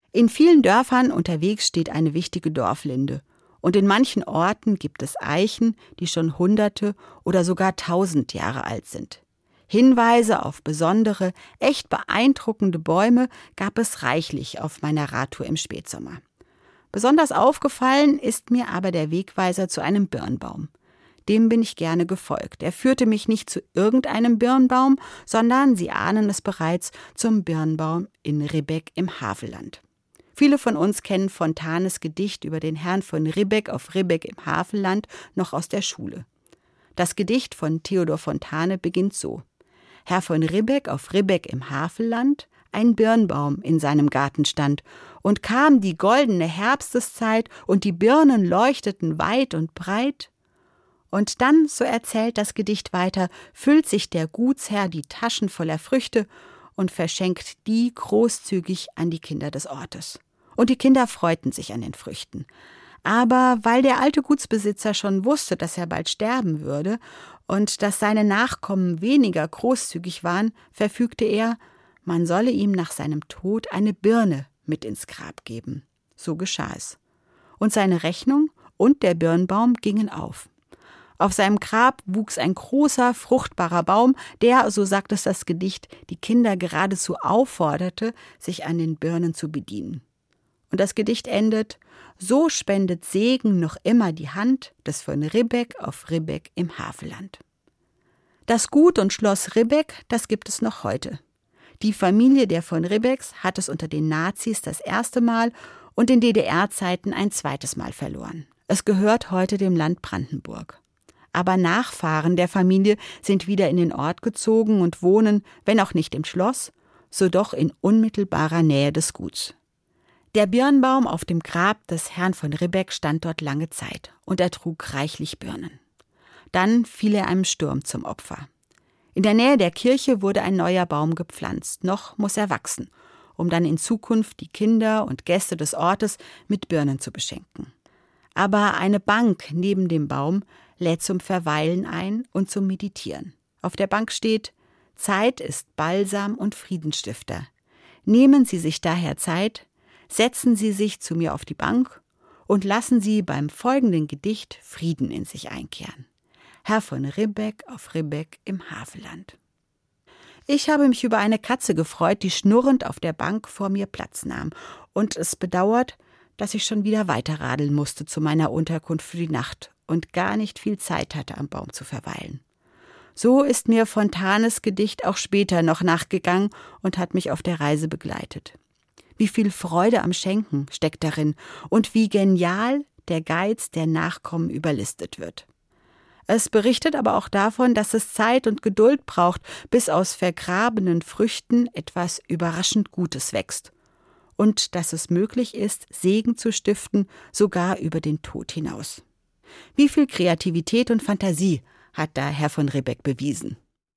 In vielen Dörfern unterwegs steht eine wichtige Dorflinde. Und in manchen Orten gibt es Eichen, die schon Hunderte oder sogar 1000 Jahre alt sind. Hinweise auf besondere, echt beeindruckende Bäume gab es reichlich auf meiner Radtour im Spätsommer. Besonders aufgefallen ist mir aber der Wegweiser zu einem Birnbaum. Dem bin ich gerne gefolgt. Er führte mich nicht zu irgendeinem Birnbaum, sondern, Sie ahnen es bereits, zum Birnbaum in Ribbeck im Havelland. Viele von uns kennen Fontanes Gedicht über den Herrn von Ribbeck auf Ribbeck im Havelland noch aus der Schule. Das Gedicht von Theodor Fontane beginnt so: Herr von Ribbeck auf Ribbeck im Havelland, ein Birnbaum in seinem Garten stand, und kam die goldene Herbsteszeit, und die Birnen leuchteten weit und breit. Und dann, so erzählt das Gedicht weiter, füllt sich der Gutsherr die Taschen voller Früchte und verschenkt die großzügig an die Kinder des Ortes. Und die Kinder freuten sich an den Früchten. Aber weil der alte Gutsbesitzer schon wusste, dass er bald sterben würde und dass seine Nachkommen weniger großzügig waren, verfügte er, man solle ihm nach seinem Tod eine Birne mit ins Grab geben. So geschah es. Und seine Rechnung und der Birnbaum gingen auf. Auf seinem Grab wuchs ein großer, fruchtbarer Baum, der, so sagt es das Gedicht, die Kinder geradezu aufforderte, sich an den Birnen zu bedienen. Und das Gedicht endet: So spendet Segen noch immer die Hand des von Ribbeck auf Ribbeck im Havelland. Das Gut und Schloss Ribbeck, das gibt es noch heute. Die Familie der von Ribbecks hat es unter den Nazis das erste Mal und in DDR-Zeiten ein zweites Mal verloren. Es gehört heute dem Land Brandenburg. Aber Nachfahren der Familie sind wieder in den Ort gezogen und wohnen, wenn auch nicht im Schloss, so doch in unmittelbarer Nähe des Guts. Der Birnbaum auf dem Grab des Herrn von Ribbeck stand dort lange Zeit und er trug reichlich Birnen. Dann fiel er einem Sturm zum Opfer. In der Nähe der Kirche wurde ein neuer Baum gepflanzt. Noch muss er wachsen, um dann in Zukunft die Kinder und Gäste des Ortes mit Birnen zu beschenken. Aber eine Bank neben dem Baum lädt zum Verweilen ein und zum Meditieren. Auf der Bank steht: Zeit ist Balsam und Friedensstifter. Nehmen Sie sich daher Zeit, setzen Sie sich zu mir auf die Bank und lassen Sie beim folgenden Gedicht Frieden in sich einkehren. Herr von Ribbeck auf Ribbeck im Havelland. Ich habe mich über eine Katze gefreut, die schnurrend auf der Bank vor mir Platz nahm, und es bedauert, dass ich schon wieder weiterradeln musste zu meiner Unterkunft für die Nacht und gar nicht viel Zeit hatte, am Baum zu verweilen. So ist mir Fontanes Gedicht auch später noch nachgegangen und hat mich auf der Reise begleitet. Wie viel Freude am Schenken steckt darin und wie genial der Geiz der Nachkommen überlistet wird. Es berichtet aber auch davon, dass es Zeit und Geduld braucht, bis aus vergrabenen Früchten etwas überraschend Gutes wächst. Und dass es möglich ist, Segen zu stiften, sogar über den Tod hinaus. Wie viel Kreativität und Fantasie hat da Herr von Ribbeck bewiesen?